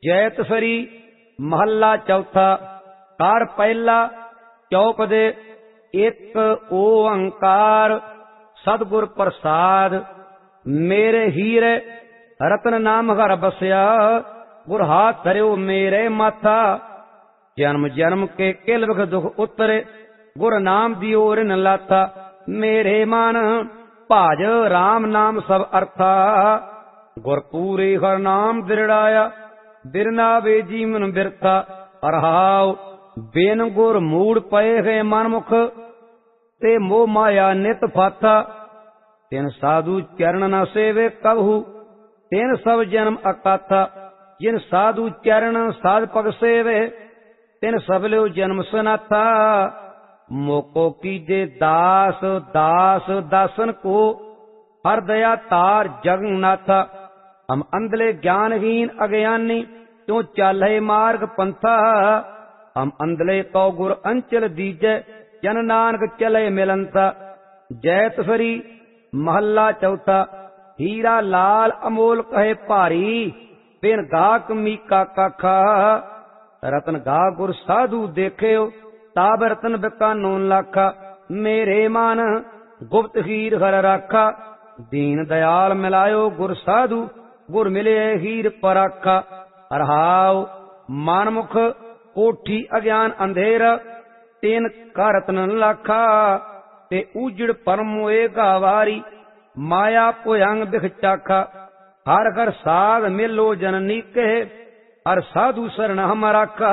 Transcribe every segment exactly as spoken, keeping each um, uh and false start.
जैत सरी महला चौथा। कार पहला चौप दे एक ओंकार सतगुर प्रसाद। मेरे हीरे रतन नाम घर बसया गुर हाथ धरियो मेरे माथा। जन्म जन्म के किल विख दुख उतरे गुर नाम दियो रिन लाथा। मेरे मन भाज राम नाम सब अर्था गुर पूरे हर नाम दिरड़ाया। बिरना वे जीवन बिरथा अरहाव बेन गुर मूड़ पए गए मनमुख ते मोह माया नित फाथा। तिन साधु चरण न सेवे कबहू तिन सब जन्म अकाथा। जिन साधु चरण साध पग सेवे तिन सब लियो जन्म सनाथा। मोको कीजे दास दास दासन को हर दया तार जगन्नाथा। हम अंधले ज्ञानहीन अज्ञानी क्यों चाले मार्ग पंथा। हम अंधले तो गुर अंचल दीजै जन नानक चले मिलंता। जैत सरी महला चौथा। हीरा लाल अमोल कहे भारी बिन गाक मीका काखा। रतन गा गुर साधु देख्यो ताब रतन बिकानो लाखा। मेरे मन गुप्त हीर हर राखा। दीन दयाल मिलायो गुर साधु गुर मिले हीर पराखा। अरहाव मानमुख कोठी अज्ञान अंधेरा तेन का रतन लाखा। ते उजड़ परम होएगा वारी माया पोयंग बिख चाखा। हर हर साध मिलो जननी के हर साधु शरण हम राखा।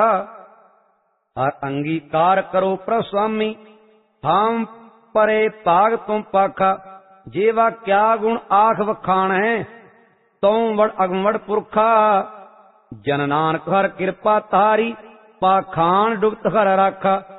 हर अंगीकार करो प्रभु स्वामी हम परे भाग तुम पाखा। जेवा क्या गुण आख वखाण है तुम वड़ अगमड़ पुरखा। जन नानक हर कृपा तारी पाखान डुबत हर राखा।